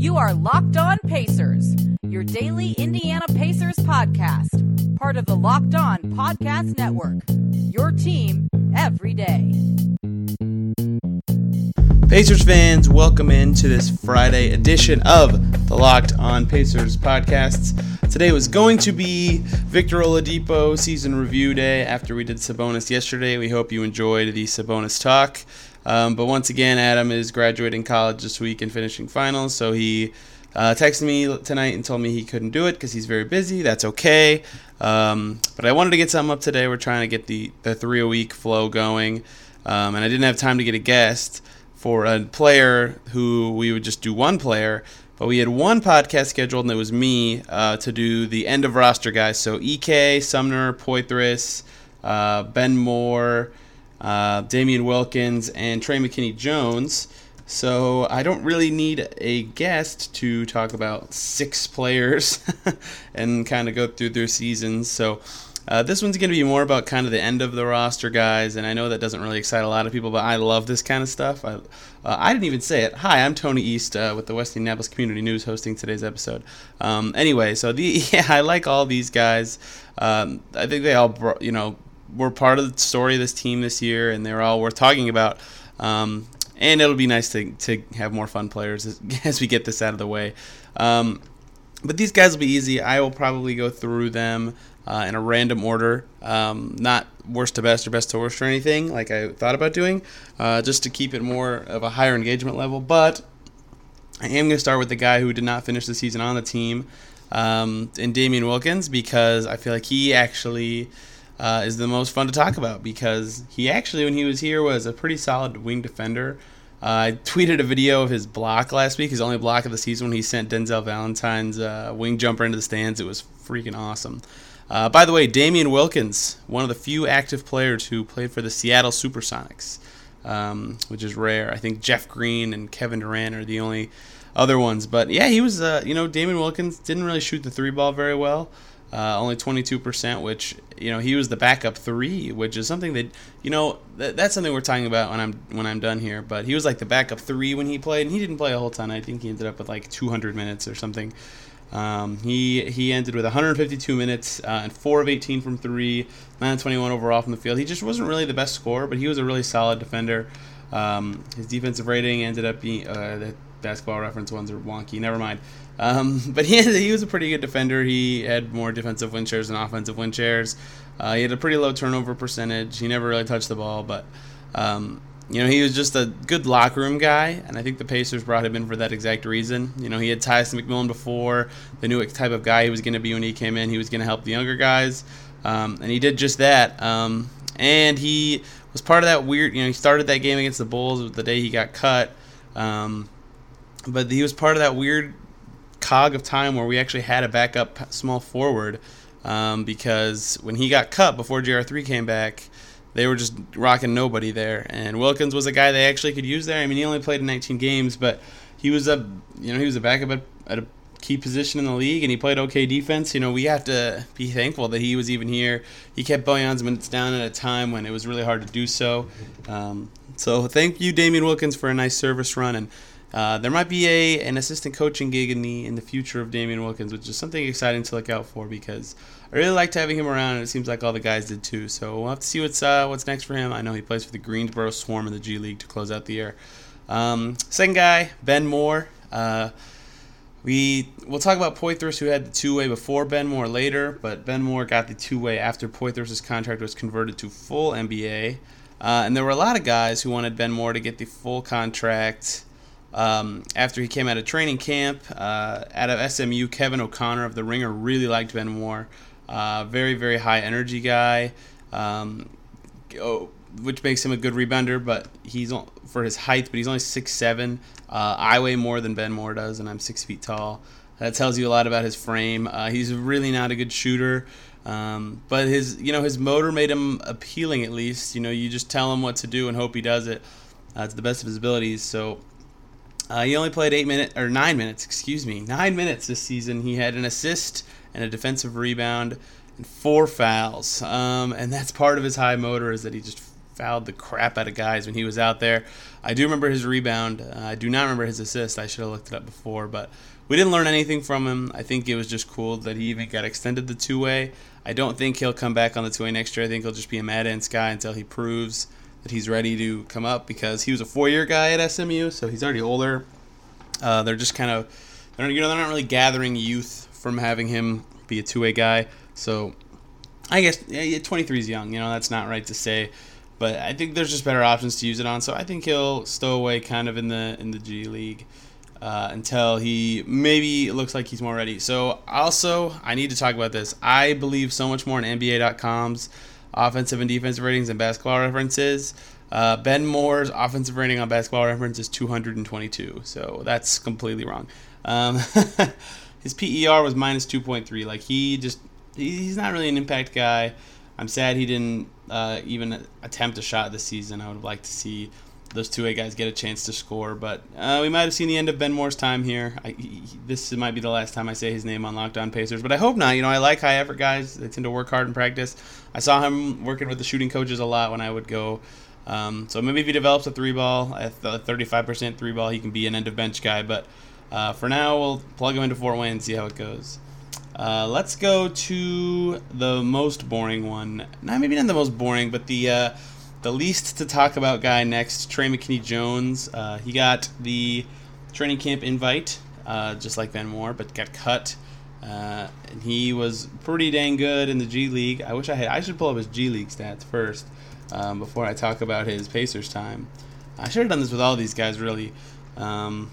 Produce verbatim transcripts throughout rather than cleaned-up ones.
You are Locked On Pacers, your daily Indiana Pacers podcast, part of the Locked On Podcast Network, your team every day. Pacers fans, welcome into this Friday edition of the Locked On Pacers podcasts. Today was going to be Victor Oladipo season review day after we did Sabonis yesterday. We hope you enjoyed the Sabonis talk. Um, but once again, Adam is graduating college this week and finishing finals, so he uh, texted me tonight and told me he couldn't do it because he's very busy. That's okay. Um, but I wanted to get something up today. We're trying to get the, the three-a-week flow going, um, and I didn't have time to get a guest for a player who we would just do one player, but we had one podcast scheduled, and it was me uh, to do the end of roster guys. So E K, Sumner, Poitras, uh, Ben Moore, uh, Damian Wilkins, and Trey McKinney-Jones. So I don't really need a guest to talk about six players and kind of go through their seasons. So Uh, this one's going to be more about kind of the end of the roster guys, and I know that doesn't really excite a lot of people, but I love this kind of stuff. I, uh, I didn't even say it. Hi, I'm Tony East uh, with the West Indianapolis Community News hosting today's episode. Um, anyway, so the yeah, I like all these guys. Um, I think they all, brought, you know, were part of the story of this team this year, and they're all worth talking about. Um, and it'll be nice to to have more fun players as, as we get this out of the way. Um, but these guys will be easy. I will probably go through them Uh, in a random order, um, not worst to best or best to worst or anything like I thought about doing, uh, just to keep it more of a higher engagement level. But I am going to start with the guy who did not finish the season on the team, um, in Damian Wilkins, because I feel like he actually uh, is the most fun to talk about, because he actually, when he was here, was a pretty solid wing defender. Uh, I tweeted a video of his block last week, his only block of the season, when he sent Denzel Valentine's uh, wing jumper into the stands. It was freaking awesome. Uh, by the way, Damian Wilkins, one of the few active players who played for the Seattle Supersonics, um, which is rare. I think Jeff Green and Kevin Durant are the only other ones. But yeah, he was, uh, you know, Damian Wilkins didn't really shoot the three ball very well, uh, only twenty-two percent, which, you know, he was the backup three, which is something that, you know, th- that's something we're talking about when I'm when I'm done here. But he was like the backup three when he played, and he didn't play a whole ton. I think he ended up with like two hundred minutes or something. Um, he he ended with one hundred fifty-two minutes uh, and four of eighteen from three, nine of twenty-one overall from the field. He just wasn't really the best scorer, but he was a really solid defender. Um, his defensive rating ended up being uh, the Basketball Reference ones are wonky. Never mind. Um, but he he was a pretty good defender. He had more defensive win shares than offensive win shares. Uh, he had a pretty low turnover percentage. He never really touched the ball, but um, you know, he was just a good locker room guy, and I think the Pacers brought him in for that exact reason. You know, he had Tyson McMillan before. They knew what type of guy he was going to be when he came in. He was going to help the younger guys, um, and he did just that. Um, and he was part of that weird, you know, he started that game against the Bulls the day he got cut, um, but he was part of that weird cog of time where we actually had a backup small forward, um, because when he got cut before J R three came back, they were just rocking nobody there, and Wilkins was a guy they actually could use there. I mean, he only played in nineteen games, but he was a, you know, he was a backup at, at a key position in the league, and he played okay defense. You know, we have to be thankful that he was even here. He kept Bojan's minutes down at a time when it was really hard to do so. Um, so thank you, Damian Wilkins, for a nice service run, and uh, there might be a an assistant coaching gig in the in the future of Damian Wilkins, which is something exciting to look out for, because I really liked having him around, and it seems like all the guys did too. So we'll have to see what's uh, what's next for him. I know he plays for the Greensboro Swarm in the G League to close out the year. Um, second guy, Ben Moore. Uh, we we'll talk about Poitras, who had the two-way before Ben Moore later, but Ben Moore got the two-way after Poitras' contract was converted to full N B A. Uh, and there were a lot of guys who wanted Ben Moore to get the full contract um, after he came out of training camp. Uh, out of S M U, Kevin O'Connor of The Ringer really liked Ben Moore. Uh, very, very high energy guy, um, oh, which makes him a good rebounder, but he's for his height, but he's only six seven. Uh, I weigh more than Ben Moore does, and I'm six feet tall. That tells you a lot about his frame. Uh, he's really not a good shooter, um, but his, you know, his motor made him appealing. At least, you know, you just tell him what to do and hope he does it uh, to the best of his abilities. So uh, he only played eight minutes or nine minutes, excuse me, nine minutes this season. He had an assist and a defensive rebound and four fouls, um, and that's part of his high motor, is that he just fouled the crap out of guys when he was out there. I do remember his rebound. Uh, I do not remember his assist. I should have looked it up before, but we didn't learn anything from him. I think it was just cool that he even got extended the two-way. I don't think he'll come back on the two-way next year. I think he'll just be a Mad Ants guy until he proves that he's ready to come up, because he was a four-year guy at S M U, so he's already older. Uh, they're just kind of, they're, you know, they're not really gathering youth from having him be a two-way guy. So I guess yeah, twenty-three is young. You know, that's not right to say, but I think there's just better options to use it on. So I think he'll stow away kind of in the in the G League uh, until he maybe looks like he's more ready. So also, I need to talk about this. I believe so much more in N B A dot com's offensive and defensive ratings and Basketball References. Uh, Ben Moore's offensive rating on Basketball Reference is two hundred twenty-two, so that's completely wrong. Um, his P E R was minus two point three. Like, he just, he's not really an impact guy. I'm sad he didn't uh, even attempt a shot this season. I would have liked to see those two-way guys get a chance to score, but uh, we might have seen the end of Ben Moore's time here. I, he, this might be the last time I say his name on Locked On Pacers, but I hope not. You know, I like high-effort guys. They tend to work hard in practice. I saw him working with the shooting coaches a lot when I would go. Um, so maybe if he develops a three-ball, a thirty-five percent three-ball, he can be an end-of-bench guy. But uh, for now, we'll plug him into Fort Wayne and see how it goes. Uh, let's go to the most boring one. Not maybe not the most boring, but the uh, the least to talk about guy next, Trey McKinney-Jones. Uh, he got the training camp invite, uh, just like Ben Moore, but got cut. Uh, and he was pretty dang good in the G League. I wish I had. I should pull up his G League stats first um, before I talk about his Pacers time. I should have done this with all these guys, really. Um,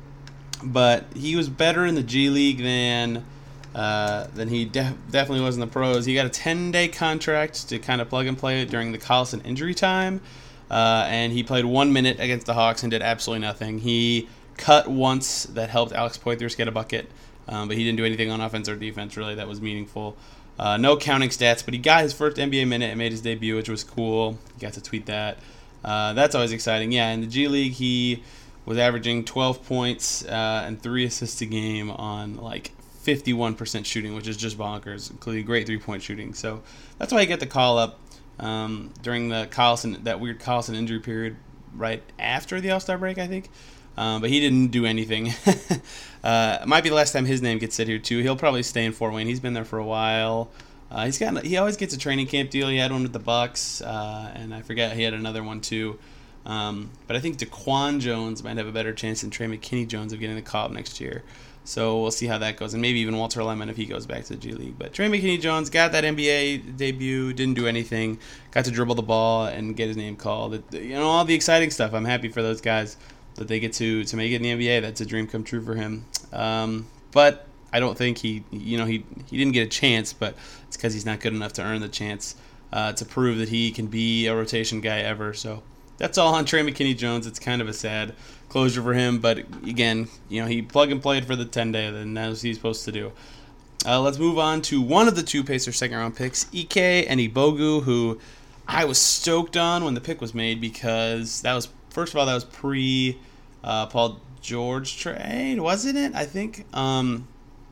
but he was better in the G League than uh, than he def- definitely was in the pros. He got a ten-day contract to kind of plug and play during the Collison injury time, uh, and he played one minute against the Hawks and did absolutely nothing. He cut once that helped Alex Poitras get a bucket. Um, but he didn't do anything on offense or defense, really, that was meaningful. Uh, no counting stats, but he got his first N B A minute and made his debut, which was cool. He got to tweet that. Uh, that's always exciting. Yeah, in the G League, he was averaging twelve points uh, and three assists a game on, like, fifty-one percent shooting, which is just bonkers, including great three-point shooting. So that's why he got the call-up um, during the Collison, that weird Collison injury period right after the All-Star break, I think. Um, but he didn't do anything. uh, it might be the last time his name gets said here, too. He'll probably stay in Fort Wayne. He's been there for a while. Uh, he's got he always gets a training camp deal. He had one with the Bucks, uh, and I forget he had another one, too. Um, but I think DeQuan Jones might have a better chance than Trey McKinney-Jones of getting the call-up next year. So we'll see how that goes, and maybe even Walter Lemon if he goes back to the G League. But Trey McKinney-Jones got that N B A debut, didn't do anything, got to dribble the ball and get his name called. It, you know, all the exciting stuff. I'm happy for those guys that they get to, to make it in the N B A. That's a dream come true for him. Um, but I don't think he, you know, he he didn't get a chance, but it's because he's not good enough to earn the chance uh, to prove that he can be a rotation guy ever. So that's all on Trey McKinney-Jones. It's kind of a sad closure for him, but again, you know, he plug and played for the ten-day, and that's what he's supposed to do. Uh, let's move on to one of the two Pacers second-round picks, Ike Anigbogu, who I was stoked on when the pick was made because that was, first of all, that was pre- Uh, Paul George trade, wasn't it? I think. Um,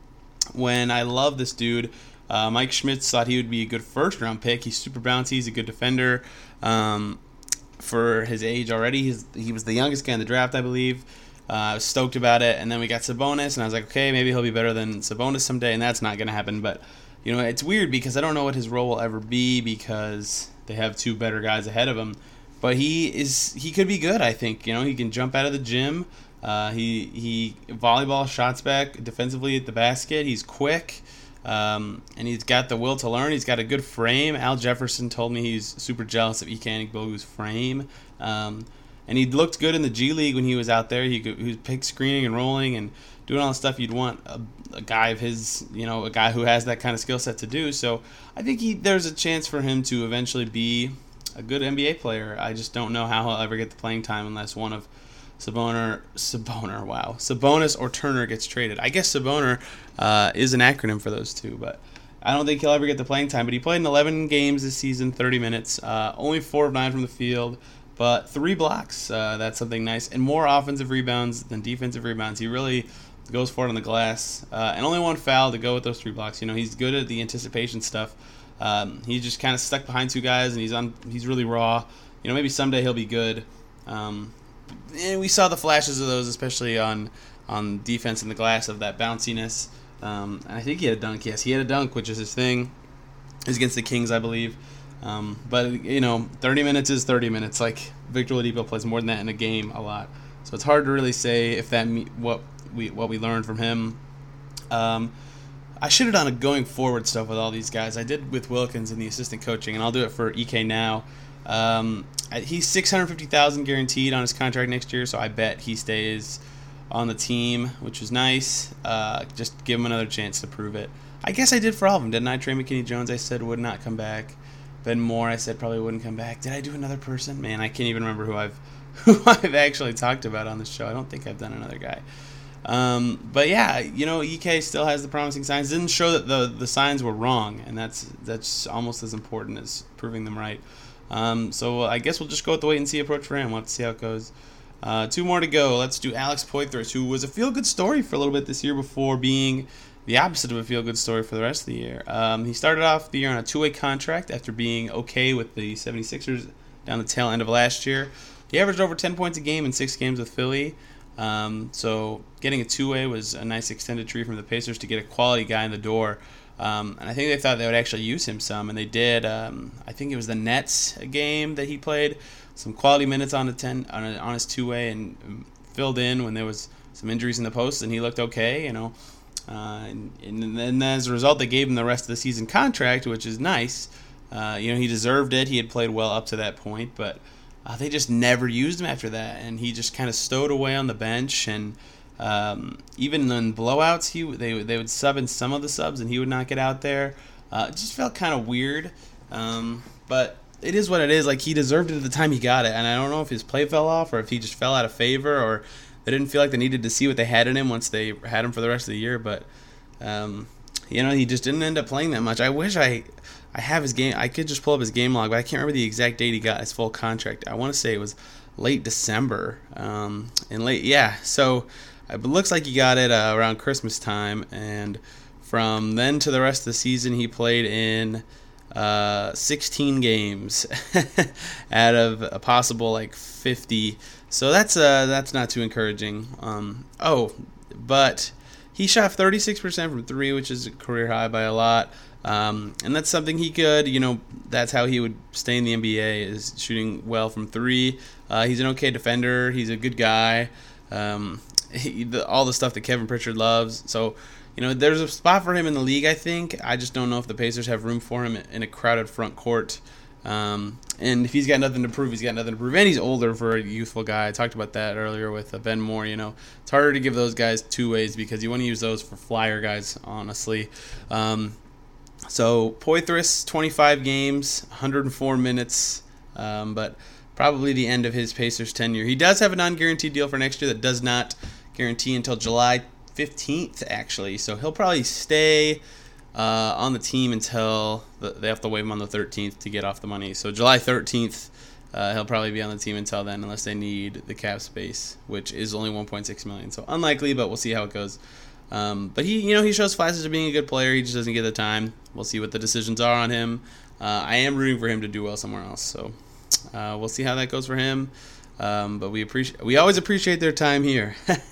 when I love this dude, uh, Mike Schmitz thought he would be a good first round pick. He's super bouncy. He's a good defender. Um, for his age already, he's, he was the youngest guy in the draft, I believe. Uh, I was stoked about it, and then we got Sabonis, and I was like, okay, maybe he'll be better than Sabonis someday, and that's not going to happen. But you know, it's weird because I don't know what his role will ever be because they have two better guys ahead of him. But he is he could be good, I think. You know, he can jump out of the gym. Uh, he he volleyball shots back defensively at the basket. He's quick, um, and he's got the will to learn. He's got a good frame. Al Jefferson told me he's super jealous of Ike Anigbogu's frame. Um, and he looked good in the G League when he was out there. He, could, he was pick screening and rolling and doing all the stuff you'd want a, a guy of his, you know, a guy who has that kind of skill set to do. So I think he there's a chance for him to eventually be a good N B A player. I just don't know how he'll ever get the playing time unless one of Sabonis, Sabonis, wow, Sabonis or Turner gets traded. I guess Sabonis uh, is an acronym for those two, but I don't think he'll ever get the playing time. But he played in eleven games this season, thirty minutes, uh, only four of nine from the field, but three blocks. Uh, that's something nice, and more offensive rebounds than defensive rebounds. He really goes for it on the glass, uh, and only one foul to go with those three blocks. You know, he's good at the anticipation stuff. Um, he's just kind of stuck behind two guys, and he's on. He's really raw. you know, maybe someday he'll be good. Um, and we saw the flashes of those, especially on on defense in the glass, of that bounciness. Um, and I think he had a dunk. Yes, he had a dunk, which is his thing. It was against the Kings, I believe. Um, but, you know, thirty minutes is thirty minutes. Like, Victor Oladipo plays more than that in a game a lot. So it's hard to really say if that me- what we what we learned from him. Um, I should have done a going forward stuff with all these guys. I did with Wilkins in the assistant coaching, and I'll do it for E K now. Um, he's six hundred fifty thousand dollars guaranteed on his contract next year, so I bet he stays on the team, which is nice. Uh, just give him another chance to prove it. I guess I did for all of them, didn't I? Trey McKinney-Jones, I said would not come back. Ben Moore, I said probably wouldn't come back. Did I do another person? Man, I can't even remember who I've who I've actually talked about on this show. I don't think I've done another guy. Um, but yeah, you know, E K still has the promising signs. Didn't show that the the signs were wrong, and that's that's almost as important as proving them right. Um, so I guess we'll just go with the wait and see approach for him. We'll have to see how it goes. Uh, two more to go. Let's do Alex Poythress, who was a feel-good story for a little bit this year before being the opposite of a feel-good story for the rest of the year. Um, he started off the year on a two-way contract after being okay with the seventy-sixers down the tail end of last year. He averaged over ten points a game in six games with Philly. Um, so getting a two-way was a nice extended tree from the Pacers to get a quality guy in the door. Um, and I think they thought they would actually use him some, and they did. Um, I think it was the Nets game that he played some quality minutes on a ten on, a, on his two-way and filled in when there was some injuries in the post, and he looked okay, you know. Uh, and, and then as a result, they gave him the rest of the season contract, which is nice. Uh, you know, he deserved it. He had played well up to that point, but uh, they just never used him after that, and he just kind of stowed away on the bench. And um, even in blowouts, he they they would sub in some of the subs, and he would not get out there. Uh, it just felt kind of weird, um, but it is what it is. Like, he deserved it at the time he got it, and I don't know if his play fell off or if he just fell out of favor or they didn't feel like they needed to see what they had in him once they had him for the rest of the year. But um, you know, he just didn't end up playing that much. I wish I I have his game. I could just pull up his game log, but I can't remember the exact date he got his full contract. I want to say it was late December. Um, and late, yeah. So it looks like he got it uh, around Christmas time, and from then to the rest of the season, he played in uh, sixteen games out of a possible like fifty. So that's uh that's not too encouraging. Um, oh, but he shot thirty-six percent from three, which is a career high by a lot. Um, and that's something he could, you know, that's how he would stay in the N B A, is shooting well from three. Uh, he's an okay defender. He's a good guy. Um, he, the, all the stuff that Kevin Pritchard loves. So, you know, there's a spot for him in the league, I think. I just don't know if the Pacers have room for him in a crowded front court. Um, and if he's got nothing to prove, he's got nothing to prove. And he's older for a youthful guy. I talked about that earlier with uh, Ben Moore. You know, it's harder to give those guys two ways because you want to use those for flyer guys, honestly. Um, so Poythress, twenty-five games, one hundred four minutes, um, but probably the end of his Pacers tenure. He does have a non-guaranteed deal for next year that does not guarantee until July fifteenth, actually. So he'll probably stay Uh, on the team until the, they have to waive him on the thirteenth to get off the money. So July thirteenth, uh, he'll probably be on the team until then, unless they need the cap space, which is only one point six million dollars. So unlikely, but we'll see how it goes. Um, but he, you know, he shows flashes of being a good player. He just doesn't get the time. We'll see what the decisions are on him. Uh, I am rooting for him to do well somewhere else. So uh, we'll see how that goes for him. Um, but we appreciate, we always appreciate their time here.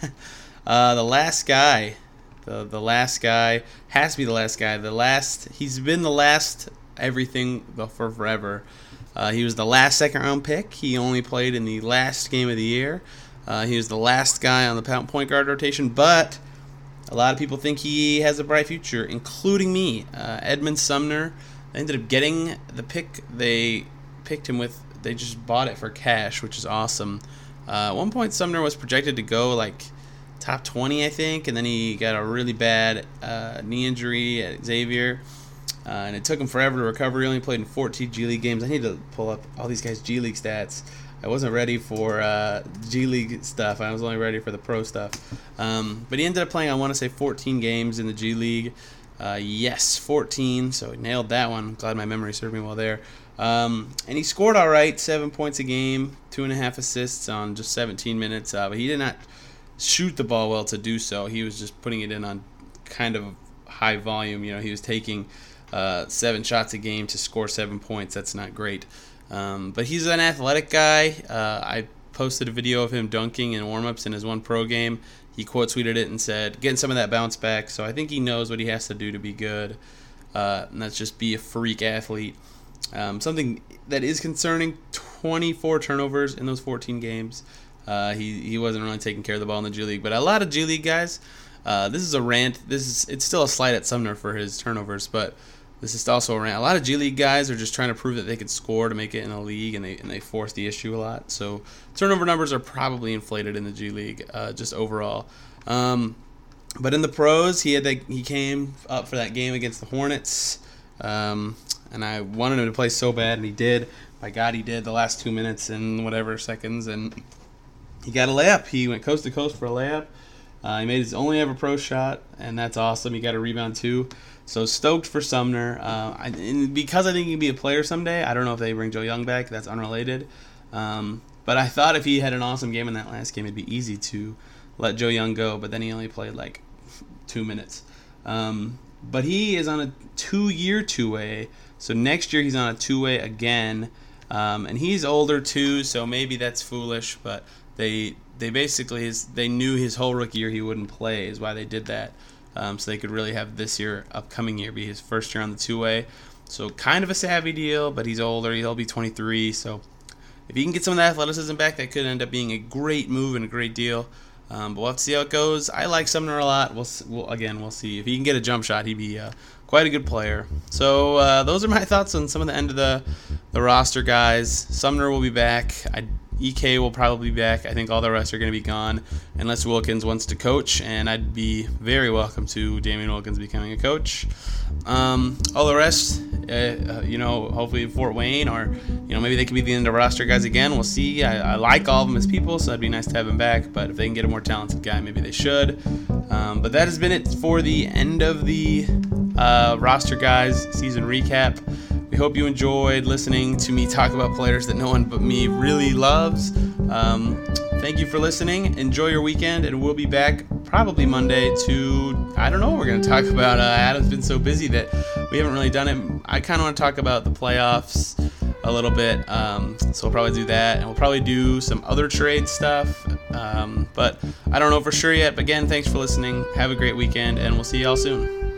uh, the last guy. The the last guy has to be the last guy. The last he's been the last everything for forever. Uh, he was the last second round pick. He only played in the last game of the year. Uh, he was the last guy on the point guard rotation, but a lot of people think he has a bright future, including me. Uh, Edmund Sumner. They ended up getting the pick they picked him with. They just bought it for cash, which is awesome. Uh, at one point, Sumner was projected to go like top twenty, I think, and then he got a really bad uh, knee injury at Xavier, uh, and it took him forever to recover. He only played in fourteen G League games. I need to pull up all these guys' G League stats. I wasn't ready for uh, G League stuff. I was only ready for the pro stuff. Um, but he ended up playing, I want to say, fourteen games in the G League. Uh, yes, fourteen, so he nailed that one. I'm glad my memory served me well there. Um, and he scored all right, seven points a game, two and a half assists on just seventeen minutes. Uh, but he did not shoot the ball well to do so. He was just putting it in on kind of high volume. You know, he was taking uh, seven shots a game to score seven points. That's not great. Um, but he's an athletic guy. Uh, I posted a video of him dunking in warm-ups in his one pro game. He quote tweeted it and said, getting some of that bounce back. So I think he knows what he has to do to be good. Uh, and that's just be a freak athlete. Um, something that is concerning, twenty-four turnovers in those fourteen games. Uh, he, he wasn't really taking care of the ball in the G League. But a lot of G League guys, uh, this is a rant. This is It's still a slight at Sumner for his turnovers, but this is also a rant. A lot of G League guys are just trying to prove that they could score to make it in the league, and they and they force the issue a lot. So turnover numbers are probably inflated in the G League, uh, just overall. Um, but in the pros, he had that, he came up for that game against the Hornets, um, and I wanted him to play so bad, and he did. By God, he did the last two minutes and whatever seconds, and he got a layup. He went coast to coast for a layup. Uh, he made his only ever pro shot, and that's awesome. He got a rebound too. So stoked for Sumner. Uh, I, and because I think he can be a player someday, I don't know if they bring Joe Young back. That's unrelated. Um, but I thought if he had an awesome game in that last game, it'd be easy to let Joe Young go. But then he only played like two minutes. Um, but he is on a two-year two-way. So next year he's on a two-way again. Um, and he's older too, so maybe that's foolish. But they they basically his, they knew his whole rookie year he wouldn't play is why they did that. Um, so they could really have this year, upcoming year, be his first year on the two-way. So kind of a savvy deal, but he's older. He'll be twenty-three. So if he can get some of the athleticism back, that could end up being a great move and a great deal. Um, but we'll have to see how it goes. I like Sumner a lot. We'll, we'll again, we'll see. If he can get a jump shot, he'd be uh, quite a good player. So uh, those are my thoughts on some of the end of the, the roster guys. Sumner will be back. I E K will probably be back. I think all the rest are going to be gone unless Wilkins wants to coach, and I'd be very welcome to Damian Wilkins becoming a coach. Um, all the rest, uh, uh, you know, hopefully Fort Wayne, or you know, maybe they could be the end of roster guys again. We'll see. I, I like all of them as people, so it'd be nice to have them back. But if they can get a more talented guy, maybe they should. Um, but that has been it for the end of the uh, roster guys season recap. We hope you enjoyed listening to me talk about players that no one but me really loves. Um, thank you for listening. Enjoy your weekend, and we'll be back probably Monday to, I don't know what we're going to talk about. Uh, Adam's been so busy that we haven't really done it. I kind of want to talk about the playoffs a little bit, um, so we'll probably do that, and we'll probably do some other trade stuff, um, but I don't know for sure yet. But again, thanks for listening. Have a great weekend, and we'll see y'all soon.